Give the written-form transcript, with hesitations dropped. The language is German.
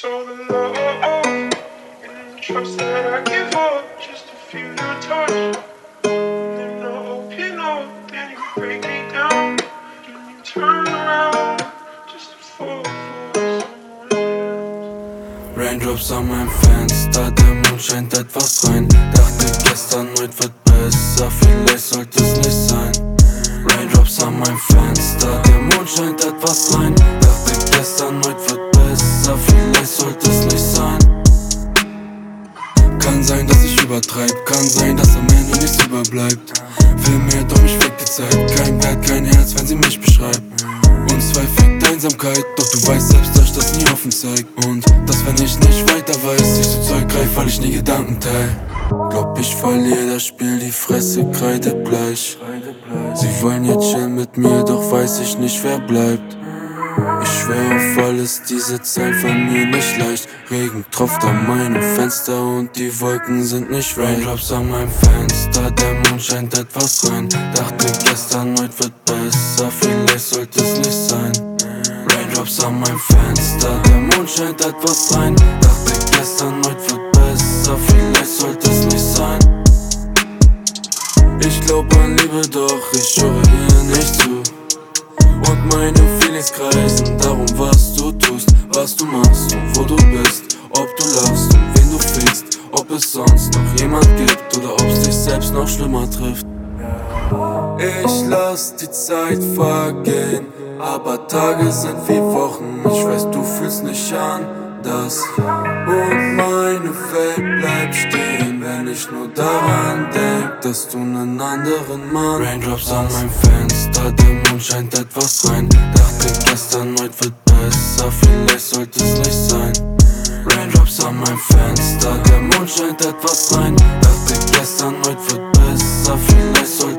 all alone. And trust that I give up just to feel your touch. And then I open up, then you break me down. And you turn around just to fall for someone else. Raindrops an meinem Fenster, der Mond scheint etwas rein. Dachte gestern, heute wird besser, vielleicht sollte es nicht sein. Raindrops an meinem Fenster, der Mond scheint etwas rein. Dachte gestern, heute wird besser, vielleicht sollte es nicht sein. Kann sein, dass ich übertreib, kann sein, dass am Ende nichts überbleibt. Will mir doch mich fickt die Zeit, kein Wert, kein Herz, wenn sie mich beschreibt. Uns zwei fickt Einsamkeit, doch du weißt selbst, dass ich das nie offen zeig. Und dass wenn ich nicht weiter weiß, ich so Zeug greif, weil ich nie Gedanken teil. Glaub ich verliere das Spiel, die Fresse kreidebleich. Sie wollen jetzt chillen mit mir, doch weiß ich nicht, wer bleibt. Ich schwör auf alles, diese Zeit von mir nicht leicht. Regen tropft an meinem Fenster und die Wolken sind nicht Raindrops an meinem Fenster, der Mond scheint etwas rein. Dachte gestern, heute wird besser, vielleicht sollte es nicht sein. Raindrops an meinem Fenster, der Mond scheint etwas rein. Dachte gestern, heute wird besser, vielleicht sollte es nicht sein. Ich glaub an Liebe, doch ich höre ihr nicht zu. Und meine Feelings kreisen darum, was du tust, was du machst und wo du bist. Ob du lachst und wen du fickst, ob es sonst noch jemand gibt oder ob es dich selbst noch schlimmer trifft. Ich lass die Zeit vergehen, aber Tage sind wie Wochen. Ich weiß, du fühlst nicht anders. Und meine Welt bleibt stehen, wenn ich nur daran denk, dass du nen anderen Mann. Raindrops an meinem Fenster, der Mond scheint etwas rein. Dachte gestern, heute wird besser, vielleicht sollte es nicht sein. Raindrops an meinem Fenster, der Mond scheint etwas rein. Dachte gestern, heute wird besser, vielleicht sollte